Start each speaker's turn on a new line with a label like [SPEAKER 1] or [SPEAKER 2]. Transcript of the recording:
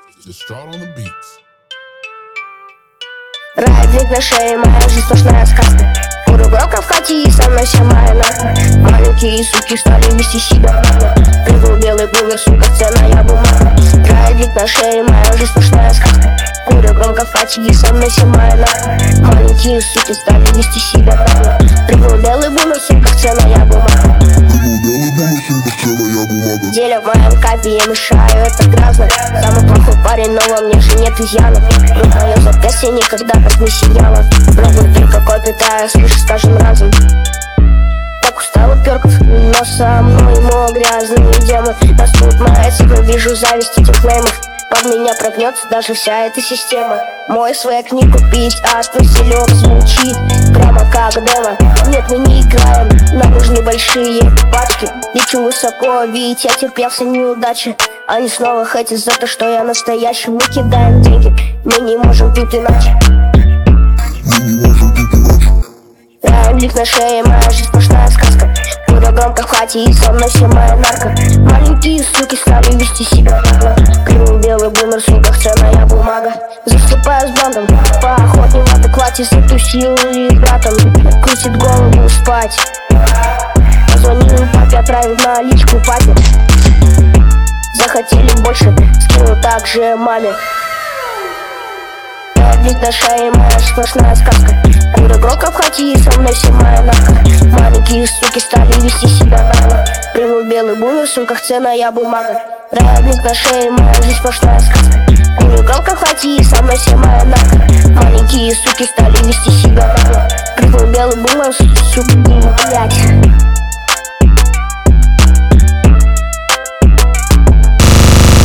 [SPEAKER 1] Distraught on the beats.
[SPEAKER 2] Радик на шее, моя жизнь сплошная сказка. Курю громко в хате и со мной вся моя нарко. Маленькие суки стали вести себя нагло. Прыгнул белый бумер, сука, ценная бумага. Радик на шее, моя жизнь сплошная сказка. Курю громко в хате и со мной вся моя нарко. Маленькие суки стали вести себя нагло. Прыгнул белый бумер, сука, ценная бумага. Деля в моем капе, я мешаю, это грязно. Самый плохой парень, но во мне же нет изъянов. Друг мое запястье никогда так не сияло. Пробую только кой питаюсь лишь с каждым разом. Так устал от перков, но со мной ему грязные демы. Растут мои цифры, вижу зависть этих леймов. Под меня прогнется даже вся эта система. Мой свек не купить, а твой селек звучит прямо как демо. Нет, мы не играем, нам нужны большие пачки. Лечу высоко, ведь я терпелся неудачи. Они снова хотят за то, что я настоящий. Мы кидаем деньги, мы не можем тут иначе. Лик на шее, моя жизнь сплошная сказка. Курю громко в хате и со мной вся моя нарко. Маленькие суки стали вести себя нагло. Клюнул белый бумер, сука, ценная бумага. Заступаю с бандом, по охотне в адеквате. Затусил и братом, крутит голову спать. Позвонил папе, отправил наличку папе. Захотели больше, скинул также маме. Лик на шее, моя сплошная сказка. Курю громко в хате и со мной вся моя нарко. Маленькие суки стали вести себя нагло. Прыгнул белый бумер, в сумках ценная бумага. Лик на шее, моя жизнь сплошная сказка. Курю громко в хате и со мной вся моя нарко. Маленькие суки стали вести себя нагло. Прыгнул белый бумер, сука, блять.